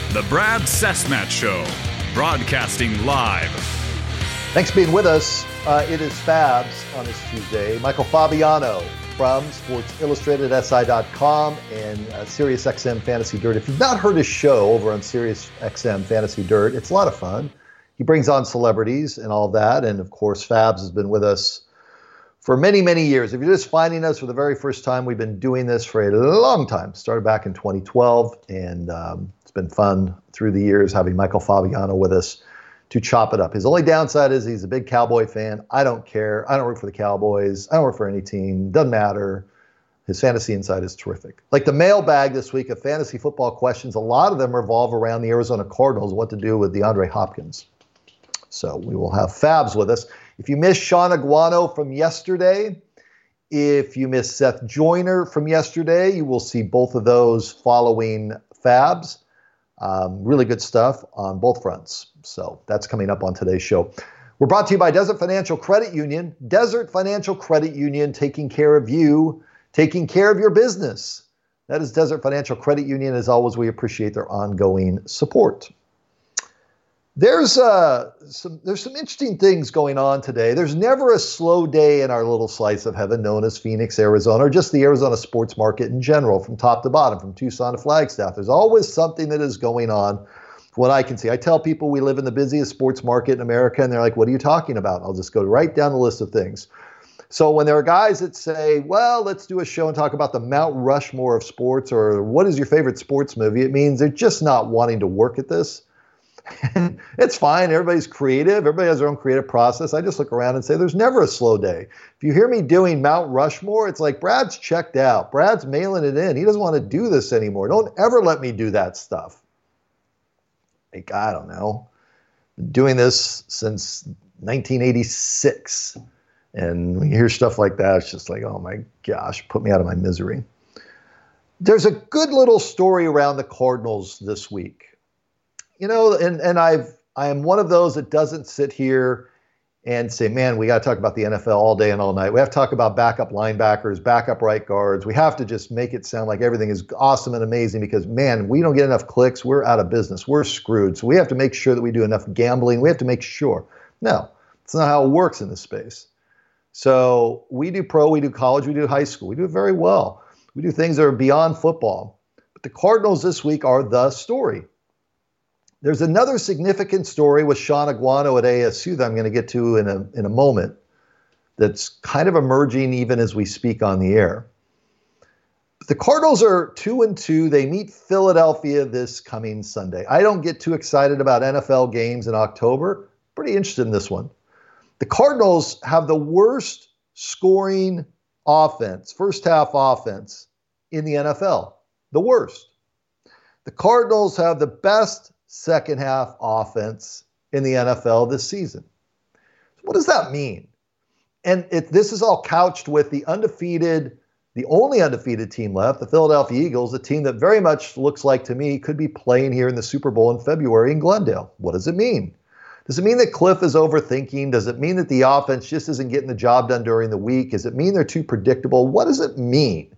The Brad Cessmat Show, broadcasting live. Thanks for being with us. It is Fabs on this Tuesday. Michael Fabiano from SportsIllustratedSI.com and SiriusXM Fantasy Dirt. If you've not heard his show over on SiriusXM Fantasy Dirt, it's a lot of fun. He brings on celebrities and all of that. And of course, Fabs has been with us for many, many years. If you're just finding us for the very first time, we've been doing this for a long time. Started back in 2012, and it's been fun through the years having Michael Fabiano with us to chop it up. His only downside is he's a big Cowboy fan. I don't care. I don't root for the Cowboys. I don't root for any team. Doesn't matter. His fantasy insight is terrific. Like the mailbag this week of fantasy football questions, a lot of them revolve around the Arizona Cardinals, what to do with DeAndre Hopkins. So we will have Fabs with us. If you missed Sean Aguano from yesterday, if you missed Seth Joyner from yesterday, you will see both of those following Fabs. Really good stuff on both fronts. So that's coming up on today's show. We're brought to you by Desert Financial Credit Union. Desert Financial Credit Union, taking care of you, taking care of your business. That is Desert Financial Credit Union. As always, we appreciate their ongoing support. There's some interesting things going on today. There's never a slow day in our little slice of heaven known as Phoenix, Arizona, or just the Arizona sports market in general, from top to bottom, from Tucson to Flagstaff. There's always something that is going on. What I can see, I tell people we live in the busiest sports market in America, and they're like, "What are you talking about?" I'll just go right down the list of things. So when there are guys that say, "Well, let's do a show and talk about the Mount Rushmore of sports," or "What is your favorite sports movie?" it means they're just not wanting to work at this. It's fine. Everybody's creative. Everybody has their own creative process. I just look around and say there's never a slow day. If you hear me doing Mount Rushmore, it's like Brad's checked out. Brad's mailing it in. He doesn't want to do this anymore. Don't ever let me do that stuff. Like, I don't know. Been doing this since 1986. And when you hear stuff like that, it's just like, oh my gosh, put me out of my misery. There's a good little story around the Cardinals this week. You know, and I am one of those that doesn't sit here and say, man, we got to talk about the NFL all day and all night. We have to talk about backup linebackers, backup right guards. We have to just make it sound like everything is awesome and amazing because, man, we don't get enough clicks. We're out of business. We're screwed. So we have to make sure that we do enough gambling. We have to make sure. No, it's not how it works in this space. So we do pro, we do college, we do high school. We do it very well. We do things that are beyond football. But the Cardinals this week are the story. There's another significant story with Sean Aguano at ASU that I'm going to get to in a moment that's kind of emerging even as we speak on the air. But the Cardinals are 2-2. They meet Philadelphia this coming Sunday. I don't get too excited about NFL games in October. Pretty interested in this one. The Cardinals have the worst scoring offense, first half offense in the NFL. The worst. The Cardinals have the best second half offense in the NFL this season. So what does that mean? And this is all couched with the only undefeated team left, the Philadelphia Eagles, a team that very much looks like to me could be playing here in the Super Bowl in February in Glendale. What does it mean? Does it mean that Cliff is overthinking? Does it mean that the offense just isn't getting the job done during the week? Does it mean they're too predictable? What does it mean?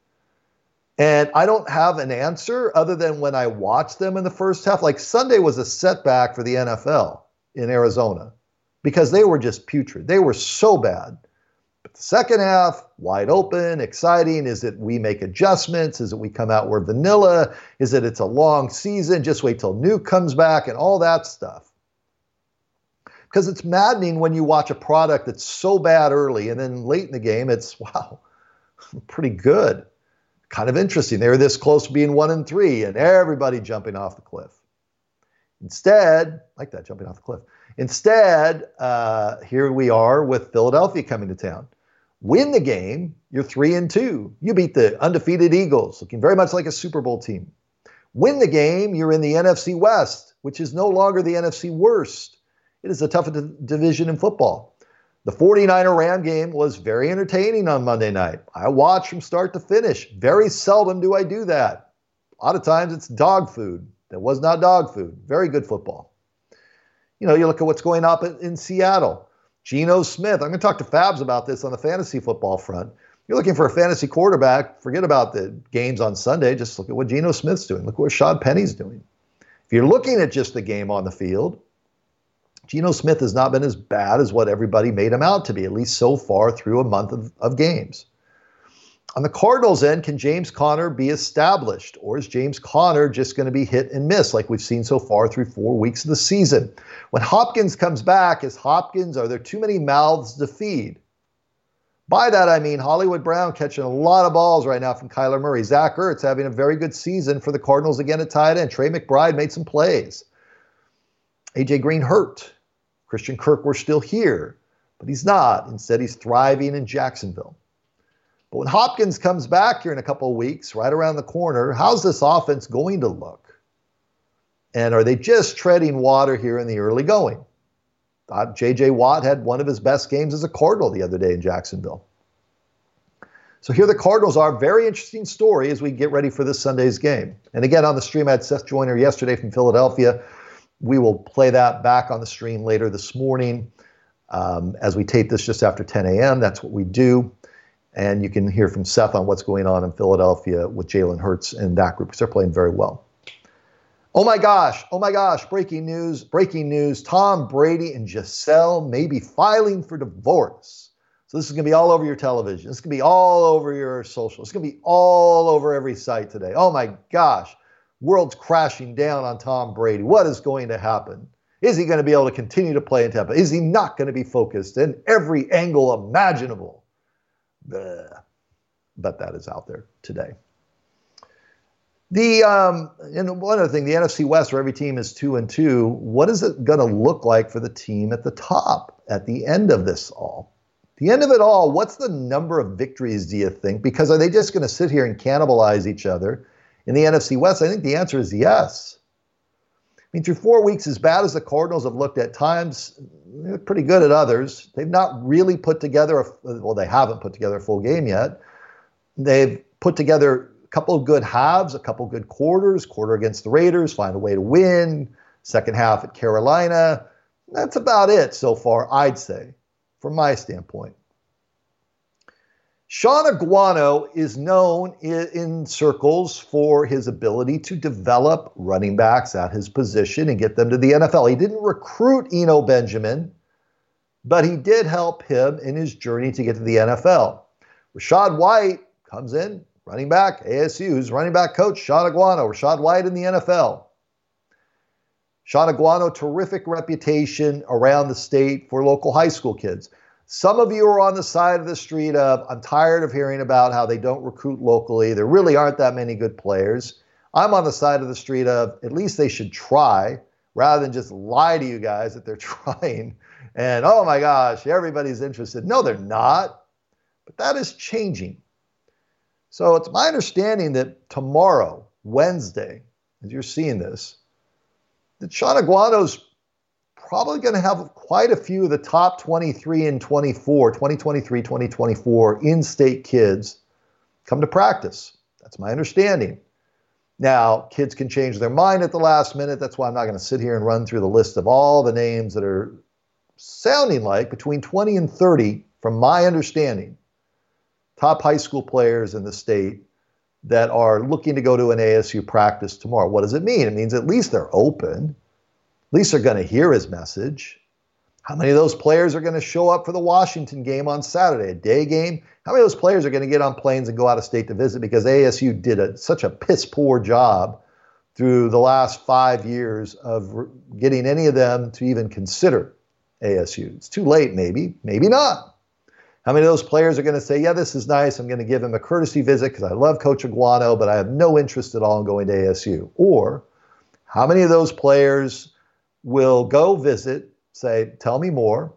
And I don't have an answer other than when I watched them in the first half. Like Sunday was a setback for the NFL in Arizona because they were just putrid. They were so bad. But the second half, wide open, exciting. Is it we make adjustments? Is it we come out we're vanilla? Is it it's a long season? Just wait till Nuke comes back and all that stuff. Because it's maddening when you watch a product that's so bad early and then late in the game, it's, wow, pretty good. Kind of interesting. They were this close to being 1-3 and everybody jumping off the cliff. Instead, like that, jumping off the cliff. Instead, here we are with Philadelphia coming to town. Win the game, you're 3-2. You beat the undefeated Eagles, looking very much like a Super Bowl team. Win the game, you're in the NFC West, which is no longer the NFC worst. It is the toughest division in football. The 49er-Ram game was very entertaining on Monday night. I watched from start to finish. Very seldom do I do that. A lot of times it's dog food. That was not dog food. Very good football. You know, you look at what's going on in Seattle. Geno Smith. I'm going to talk to Fabs about this on the fantasy football front. You're looking for a fantasy quarterback. Forget about the games on Sunday. Just look at what Geno Smith's doing. Look what Rashad Penny's doing. If you're looking at just the game on the field, Geno Smith has not been as bad as what everybody made him out to be, at least so far through a month of games. On the Cardinals' end, can James Conner be established? Or is James Conner just going to be hit and miss like we've seen so far through 4 weeks of the season? When Hopkins comes back, are there too many mouths to feed? By that, I mean Hollywood Brown catching a lot of balls right now from Kyler Murray. Zach Ertz having a very good season for the Cardinals again at tight end. Trey McBride made some plays. A.J. Green hurt. Christian Kirk, we're still here, but he's not. Instead, he's thriving in Jacksonville. But when Hopkins comes back here in a couple of weeks, right around the corner, how's this offense going to look? And are they just treading water here in the early going? J.J. Watt had one of his best games as a Cardinal the other day in Jacksonville. So here the Cardinals are. Very interesting story as we get ready for this Sunday's game. And again, on the stream, I had Seth Joyner yesterday from Philadelphia. We will play that back on the stream later this morning as we tape this just after 10 a.m. That's what we do. And you can hear from Seth on what's going on in Philadelphia with Jalen Hurts and that group because they're playing very well. Oh my gosh, breaking news. Tom Brady and Giselle may be filing for divorce. So this is going to be all over your television. This is going to be all over your social. It's going to be all over every site today. Oh my gosh, world's crashing down on Tom Brady. What is going to happen? Is he going to be able to continue to play in Tampa? Is he not going to be focused in every angle imaginable? But that is out there today. And one other thing, the NFC West, where every team is 2-2, what is it going to look like for the team at the top at the end of this all? The end of it all, what's the number of victories, do you think? Because are they just going to sit here and cannibalize each other in the NFC West? I think the answer is yes. I mean, through 4 weeks, as bad as the Cardinals have looked at times, they're pretty good at others. They've not really put together, they haven't put together a full game yet. They've put together a couple of good halves, a couple of good quarter against the Raiders, find a way to win, second half at Carolina. That's about it so far, I'd say, from my standpoint. Sean Aguano is known in circles for his ability to develop running backs at his position and get them to the NFL. He didn't recruit Eno Benjamin, but he did help him in his journey to get to the NFL. Rachaad White comes in, running back, ASU's running back coach, Sean Aguano. Rachaad White in the NFL. Sean Aguano, terrific reputation around the state for local high school kids. Some of you are on the side of the street of, I'm tired of hearing about how they don't recruit locally. There really aren't that many good players. I'm on the side of the street of, at least they should try, rather than just lie to you guys that they're trying. And, oh my gosh, everybody's interested. No, they're not. But that is changing. So it's my understanding that tomorrow, Wednesday, as you're seeing this, that Sean Aguano's probably going to have quite a few of the top 23 and 2023, 2024 in-state kids come to practice. That's my understanding. Now, kids can change their mind at the last minute. That's why I'm not going to sit here and run through the list of all the names that are sounding like between 20 and 30, from my understanding, top high school players in the state that are looking to go to an ASU practice tomorrow. What does it mean? It means at least they're open. At least they're going to hear his message. How many of those players are going to show up for the Washington game on Saturday, a day game? How many of those players are going to get on planes and go out of state to visit because ASU did such a piss-poor job through the last 5 years of getting any of them to even consider ASU? It's too late, maybe not. How many of those players are going to say, yeah, this is nice, I'm going to give him a courtesy visit because I love Coach Aguano, but I have no interest at all in going to ASU? Or how many of those players will go visit, say, tell me more?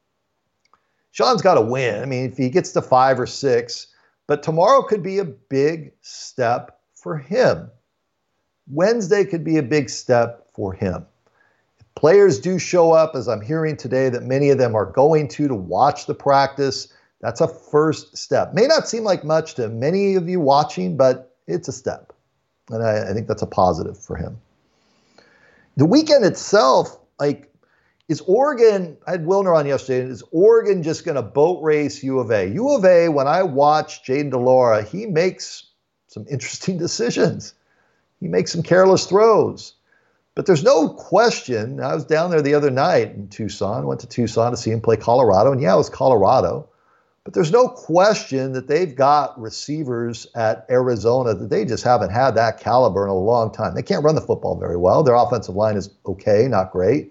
Sean's got to win. I mean, if he gets to 5 or 6, but tomorrow could be a big step for him. Wednesday could be a big step for him. If players do show up, as I'm hearing today, that many of them are going to watch the practice, that's a first step. May not seem like much to many of you watching, but it's a step. And I think that's a positive for him. The weekend itself, is Oregon, I had Wilner on yesterday, is Oregon just going to boat race U of A? U of A, when I watch Jaden DeLaura, he makes some interesting decisions. He makes some careless throws. But there's no question. I was down there the other night in Tucson, went to Tucson to see him play Colorado. And yeah, it was Colorado. But there's no question that they've got receivers at Arizona that they just haven't had that caliber in a long time. They can't run the football very well. Their offensive line is okay, not great.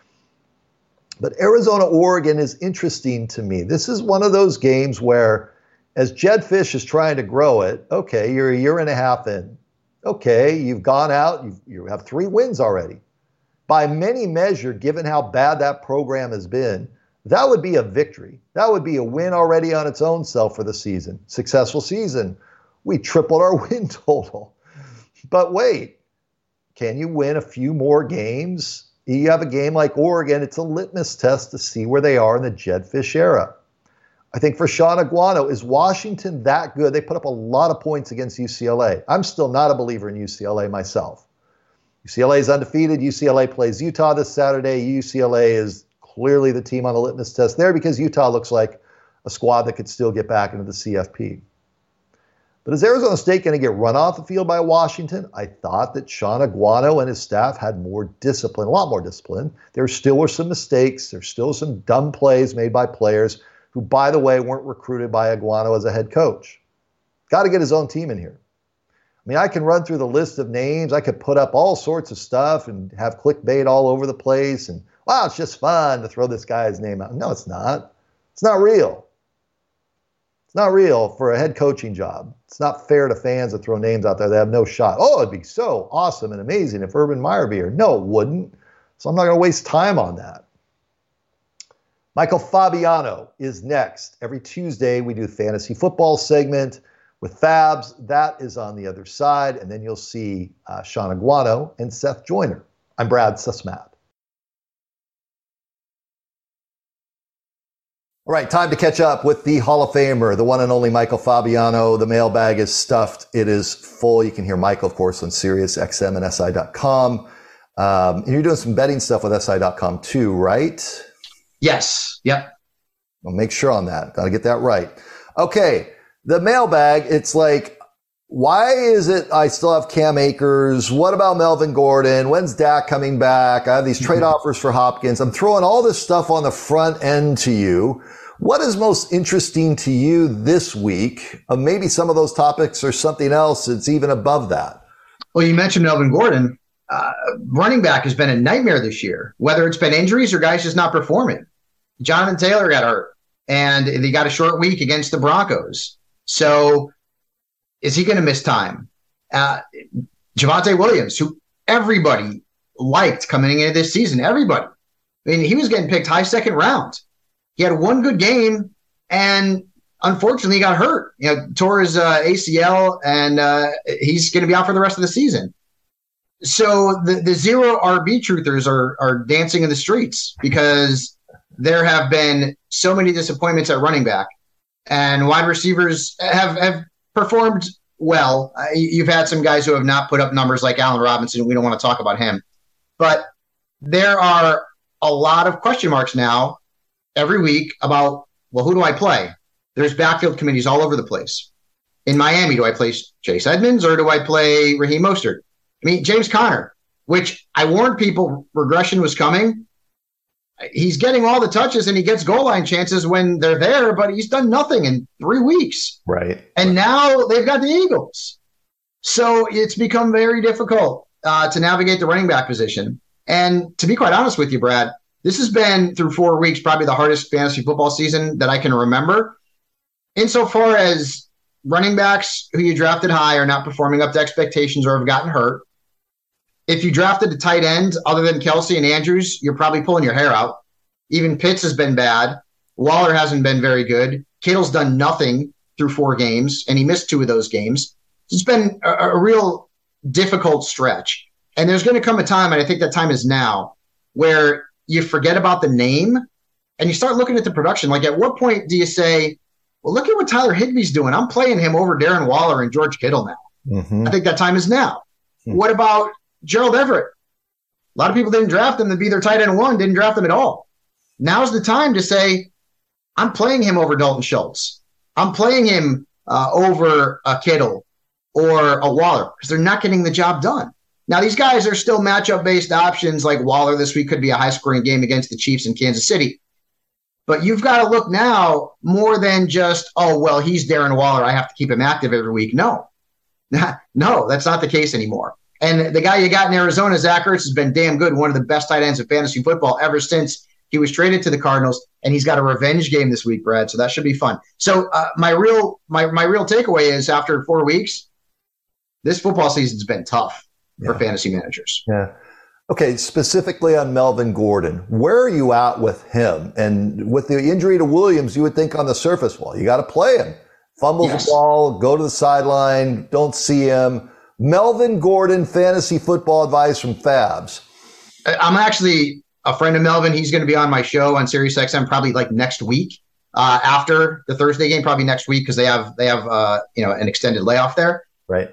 But Arizona-Oregon is interesting to me. This is one of those games where, as Jedd Fisch is trying to grow it, okay, you're a year and a half in. Okay, you've gone out, you have 3 wins already. By many measure, given how bad that program has been, that would be a victory. That would be a win already on its own self for the season. Successful season. We tripled our win total. But wait, can you win a few more games? You have a game like Oregon, it's a litmus test to see where they are in the Jedd Fisch era. I think for Sean Aguano, is Washington that good? They put up a lot of points against UCLA. I'm still not a believer in UCLA myself. UCLA is undefeated. UCLA plays Utah this Saturday. UCLA is clearly the team on the litmus test there because Utah looks like a squad that could still get back into the CFP. But is Arizona State going to get run off the field by Washington? I thought that Sean Aguano and his staff had more discipline, a lot more discipline. There still were some mistakes. There's still some dumb plays made by players who, by the way, weren't recruited by Aguano as a head coach. Got to get his own team in here. I mean, I can run through the list of names. I could put up all sorts of stuff and have clickbait all over the place. And, wow, it's just fun to throw this guy's name out. No, it's not. It's not real. It's not real for a head coaching job. It's not fair to fans to throw names out there that have no shot. Oh, it'd be so awesome and amazing if Urban Meyer be here. No, it wouldn't. So I'm not going to waste time on that. Michael Fabiano is next. Every Tuesday, we do the fantasy football segment with Fabs. That is on the other side. And then you'll see Sean Aguano and Seth Joyner. I'm Brad Sussman. All right, time to catch up with the Hall of Famer, the one and only Michael Fabiano. The mailbag is stuffed. It is full. You can hear Michael, of course, on Sirius XM and SI.com. And you're doing some betting stuff with SI.com too, right? Yes. Yep. I'll make sure on that. Got to get that right. Okay. The mailbag, it's like, why is it I still have Cam Akers? What about Melvin Gordon? When's Dak coming back? I have these trade offers for Hopkins. I'm throwing all this stuff on the front end to you. What is most interesting to you this week? Maybe some of those topics or something else that's even above that. Well, you mentioned Melvin Gordon. Running back has been a nightmare this year, whether it's been injuries or guys just not performing. Jonathan Taylor got hurt, and they got a short week against the Broncos. So is he going to miss time? Javonte Williams, who everybody liked coming into this season, everybody. I mean, he was getting picked high second round. He had one good game, and unfortunately he got hurt. Tore his ACL, and he's going to be out for the rest of the season. So the zero RB truthers are dancing in the streets because there have been so many disappointments at running back, and wide receivers have performed well. You've had some guys who have not put up numbers like Allen Robinson. We don't want to talk about him, but there are a lot of question marks now every week about, well, who do I play? There's backfield committees all over the place. In Miami, do I play Chase Edmonds or do I play Raheem Mostert? I mean, James Conner, which I warned people regression was coming. He's getting all the touches and he gets goal line chances when they're there, but he's done nothing in 3 weeks. Right. And now they've got the Eagles. So it's become very difficult to navigate the running back position. And to be quite honest with you, Brad, this has been through 4 weeks, probably the hardest fantasy football season that I can remember. Insofar as running backs who you drafted high are not performing up to expectations or have gotten hurt. If you drafted a tight end other than Kelsey and Andrews, you're probably pulling your hair out. Even Pitts has been bad. Waller hasn't been very good. Kittle's done nothing through 4 games, and he missed 2 of those games. It's been a real difficult stretch. And there's going to come a time, and I think that time is now, where you forget about the name and you start looking at the production. Like, at what point do you say, well, look at what Tyler Higbee's doing. I'm playing him over Darren Waller and George Kittle now. Mm-hmm. I think that time is now. What about Gerald Everett? A lot of people didn't draft him to be their tight end 1, didn't draft him at all. Now's the time to say, I'm playing him over Dalton Schultz. I'm playing him over a Kittle or a Waller because they're not getting the job done. Now, these guys are still matchup-based options, like Waller this week could be a high-scoring game against the Chiefs in Kansas City. But you've got to look now more than just, oh, well, he's Darren Waller, I have to keep him active every week. No, that's not the case anymore. And the guy you got in Arizona, Zach Ertz, has been damn good, one of the best tight ends in fantasy football ever since he was traded to the Cardinals, and he's got a revenge game this week, Brad, so that should be fun. So my real takeaway is after 4 weeks, this football season's been tough for fantasy managers. Yeah. Okay, specifically on Melvin Gordon, where are you at with him? And with the injury to Williams, you would think on the surface, well, you got to play him. Fumbles the ball, go to the sideline, don't see him. Melvin Gordon, fantasy football advice from Fabs. I'm actually a friend of Melvin. He's going to be on my show on SiriusXM probably like next week after the Thursday game, probably next week because they have an extended layoff there. Right.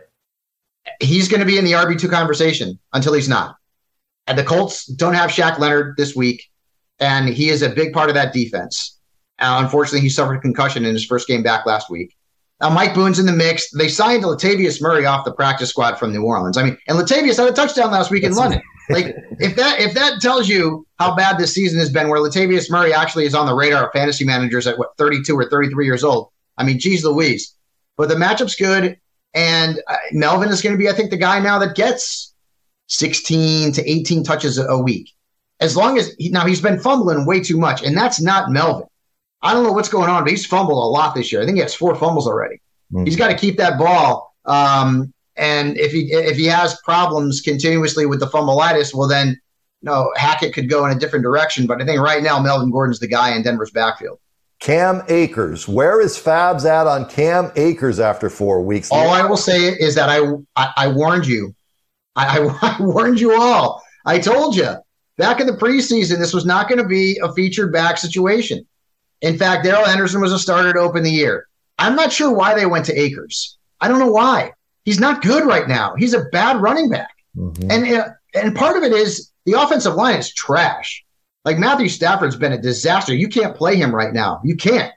He's going to be in the RB2 conversation until he's not. And the Colts don't have Shaq Leonard this week, and he is a big part of that defense. Unfortunately, he suffered a concussion in his first game back last week. Now, Mike Boone's in the mix. They signed Latavius Murray off the practice squad from New Orleans. And Latavius had a touchdown last week in London. Like, if that tells you how bad this season has been, where Latavius Murray actually is on the radar of fantasy managers at 32 or 33 years old. Geez Louise. But the matchup's good, and Melvin is going to be, I think, the guy now that gets 16 to 18 touches a week. As long as he's been fumbling way too much, and that's not Melvin. I don't know what's going on, but he's fumbled a lot this year. I think he has 4 fumbles already. Mm-hmm. He's got to keep that ball. And if he has problems continuously with the fumbleitis, well then, Hackett could go in a different direction. But I think right now Melvin Gordon's the guy in Denver's backfield. Cam Akers, where is Fabs at on Cam Akers after 4 weeks? All I will say is that I warned you. I warned you all. I told you back in the preseason this was not going to be a featured back situation. In fact, Darrell Henderson was a starter to open the year. I'm not sure why they went to Akers. I don't know why. He's not good right now. He's a bad running back. Mm-hmm. And part of it is the offensive line is trash. Like Matthew Stafford's been a disaster. You can't play him right now. You can't.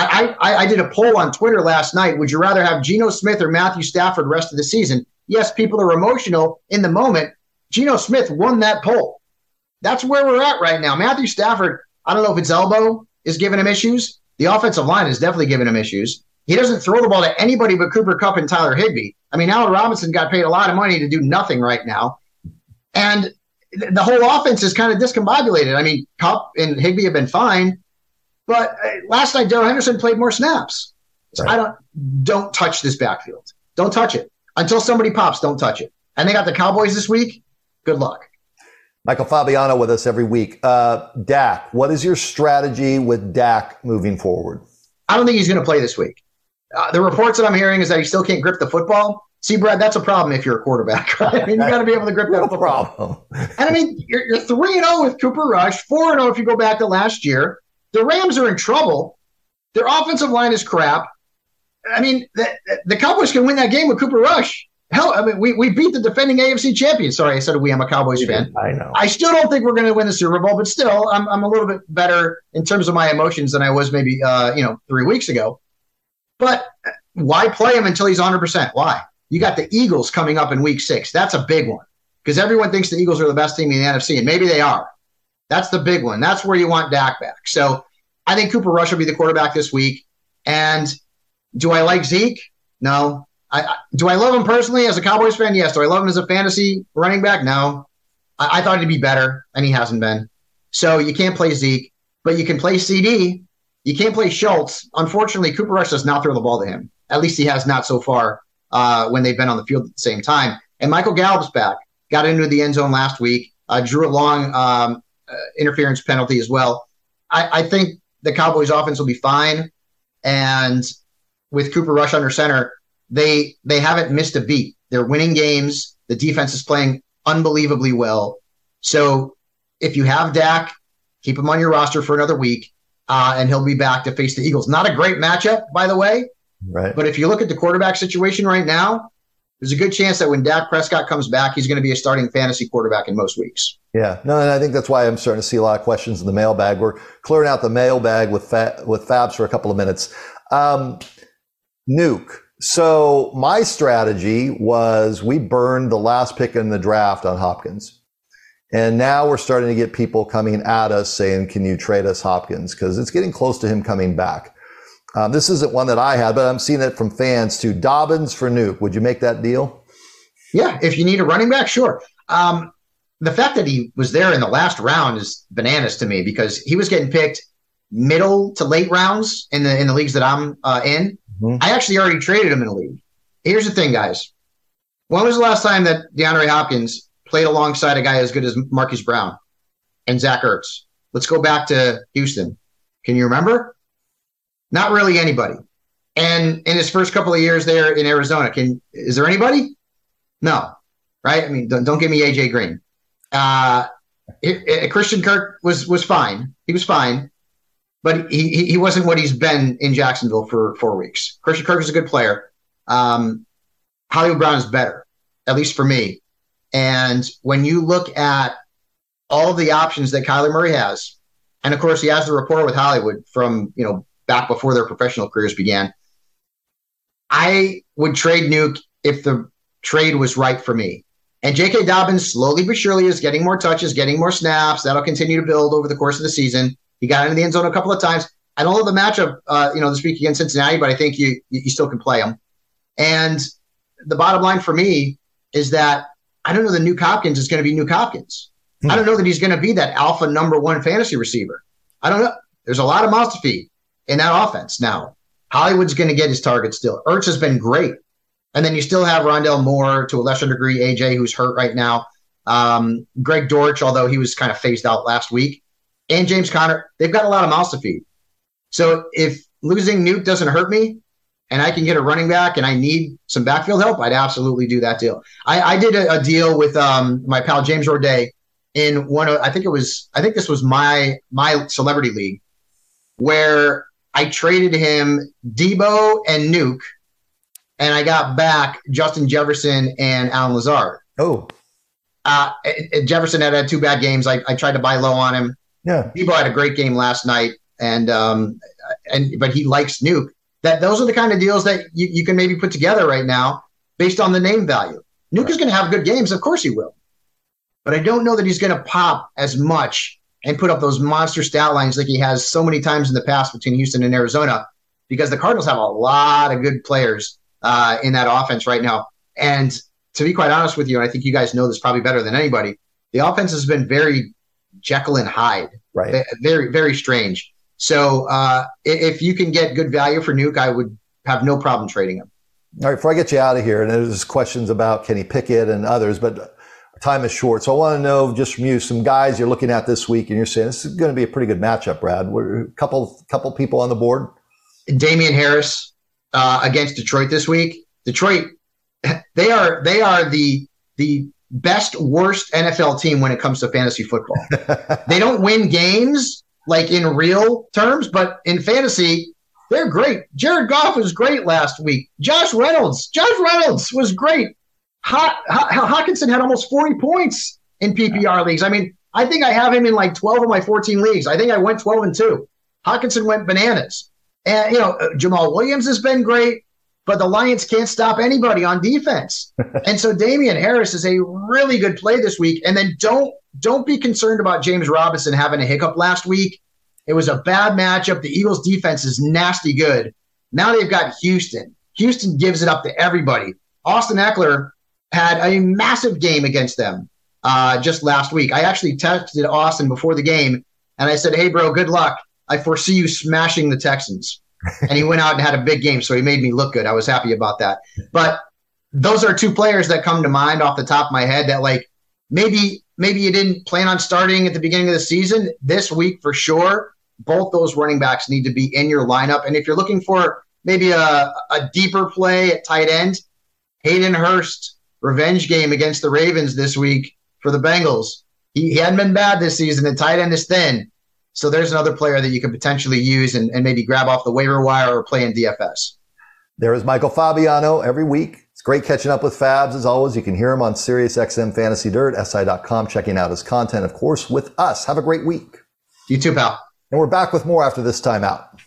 I did a poll on Twitter last night. Would you rather have Geno Smith or Matthew Stafford rest of the season? Yes, people are emotional in the moment. Geno Smith won that poll. That's where we're at right now. Matthew Stafford, I don't know if it's elbow is giving him issues. The offensive line is definitely giving him issues. He doesn't throw the ball to anybody but Cooper Kupp and Tyler Higbee. Allen Robinson got paid a lot of money to do nothing right now. And the whole offense is kind of discombobulated. Kupp and Higbee have been fine, but last night Darrell Henderson played more snaps. So right. Don't touch this backfield. Don't touch it. Until somebody pops, don't touch it. And they got the Cowboys this week. Good luck. Michael Fabiano with us every week. Dak, what is your strategy with Dak moving forward? I don't think he's going to play this week. The reports that I'm hearing is that he still can't grip the football. See, Brad, that's a problem if you're a quarterback, right? You got to be able to grip that football. And you're 3-0 with Cooper Rush, 4-0 if you go back to last year. The Rams are in trouble. Their offensive line is crap. The Cowboys can win that game with Cooper Rush. Hell, we beat the defending AFC champion. Sorry, I said we. I'm a Cowboys fan. I know. I still don't think we're going to win the Super Bowl, but still, I'm a little bit better in terms of my emotions than I was maybe 3 weeks ago. But why play him until he's 100%? Why? You got the Eagles coming up in Week 6. That's a big one because everyone thinks the Eagles are the best team in the NFC, and maybe they are. That's the big one. That's where you want Dak back. So I think Cooper Rush will be the quarterback this week. And do I like Zeke? No. Do I love him personally as a Cowboys fan? Yes. Do I love him as a fantasy running back? No. I thought he'd be better, and he hasn't been. So you can't play Zeke, but you can play CD. You can't play Schultz. Unfortunately, Cooper Rush does not throw the ball to him. At least he has not so far when they've been on the field at the same time. And Michael Gallup's back. Got into the end zone last week. Drew a long interference penalty as well. I think the Cowboys offense will be fine. And with Cooper Rush under center, they haven't missed a beat. They're winning games. The defense is playing unbelievably well. So if you have Dak, keep him on your roster for another week, and he'll be back to face the Eagles. Not a great matchup, by the way. Right. But if you look at the quarterback situation right now, there's a good chance that when Dak Prescott comes back, he's going to be a starting fantasy quarterback in most weeks. Yeah. No, and I think that's why I'm starting to see a lot of questions in the mailbag. We're clearing out the mailbag with Fabs for a couple of minutes. Nuke. So my strategy was we burned the last pick in the draft on Hopkins. And now we're starting to get people coming at us saying, can you trade us Hopkins? Because it's getting close to him coming back. This isn't one that I had, but I'm seeing it from fans too. Dobbins for Nuke. Would you make that deal? Yeah, if you need a running back, sure. The fact that he was there in the last round is bananas to me because he was getting picked middle to late rounds in the leagues that I'm in. Mm-hmm. I actually already traded him in a league. Here's the thing, guys. When was the last time that DeAndre Hopkins played alongside a guy as good as Marquise Brown and Zach Ertz? Let's go back to Houston. Can you remember? Not really anybody. And in his first couple of years there in Arizona, is there anybody? No, right? I mean, don't give me AJ Green. Christian Kirk was fine. He was fine, but he wasn't what he's been in Jacksonville for 4 weeks. Christian Kirk is a good player. Hollywood Brown is better, at least for me. And when you look at all of the options that Kyler Murray has, and of course he has the rapport with Hollywood from back before their professional careers began, I would trade Nuke if the trade was right for me. And J.K. Dobbins slowly but surely is getting more touches, getting more snaps. That'll continue to build over the course of the season. He got into the end zone a couple of times. I don't love the matchup, this week against Cincinnati, but I think you still can play him. And the bottom line for me is that I don't know that Nuke Hopkins is going to be Nuke Hopkins. I don't know that he's going to be that alpha number one fantasy receiver. I don't know. There's a lot of mouths to feed in that offense now. Hollywood's going to get his target still. Ertz has been great. And then you still have Rondale Moore, to a lesser degree, AJ, who's hurt right now. Greg Dortch, although he was kind of phased out last week. And James Conner. They've got a lot of mouths to feed. So if losing Nuke doesn't hurt me and I can get a running back and I need some backfield help, I'd absolutely do that deal. I did a deal with my pal James Roday in I think this was my celebrity league, where I traded him Debo and Nuke, and I got back Justin Jefferson and Allen Lazard. Oh. Jefferson had 2 bad games. I tried to buy low on him. Yeah. Debo had a great game last night, but he likes Nuke. Those are the kind of deals that you can maybe put together right now based on the name value. Nuke is going to have good games. Of course he will. But I don't know that he's going to pop as much and put up those monster stat lines like he has so many times in the past between Houston and Arizona, because the Cardinals have a lot of good players in that offense right now. And to be quite honest with you, and I think you guys know this probably better than anybody, the offense has been very Jekyll and Hyde, right? Very, very strange. So if you can get good value for Nuke, I would have no problem trading him. All right, before I get you out of here, and there's questions about Kenny Pickett and others, but time is short. So I want to know just from you, some guys you're looking at this week and you're saying this is going to be a pretty good matchup, Brad. We're a couple people on the board. Damian Harris against Detroit this week. Detroit, they are the best, worst NFL team when it comes to fantasy football. They don't win games like in real terms, but in fantasy, they're great. Jared Goff was great last week. Josh Reynolds was great. Hockenson had almost 40 points in PPR leagues. I mean, I think I have him in like 12 of my 14 leagues. I think I went 12-2. Hockenson went bananas. And, Jamal Williams has been great, but the Lions can't stop anybody on defense. And so Damian Harris is a really good play this week. And then don't be concerned about James Robinson having a hiccup last week. It was a bad matchup. The Eagles defense is nasty good. Now they've got Houston. Houston gives it up to everybody. Austin Eckler had a massive game against them just last week. I actually texted Austin before the game, and I said, hey, bro, good luck. I foresee you smashing the Texans. And he went out and had a big game, so he made me look good. I was happy about that. But those are 2 players that come to mind off the top of my head that, like, maybe you didn't plan on starting at the beginning of the season. This week, for sure, both those running backs need to be in your lineup. And if you're looking for maybe a deeper play at tight end, Hayden Hurst, revenge game against the Ravens this week for the Bengals. He hadn't been bad this season. The tight end is thin. So there's another player that you could potentially use and maybe grab off the waiver wire or play in DFS. There is Michael Fabiano every week. It's great catching up with Fabs as always. You can hear him on SiriusXM Fantasy Dirt, SI.com, checking out his content, of course, with us. Have a great week. You too, pal. And we're back with more after this time out.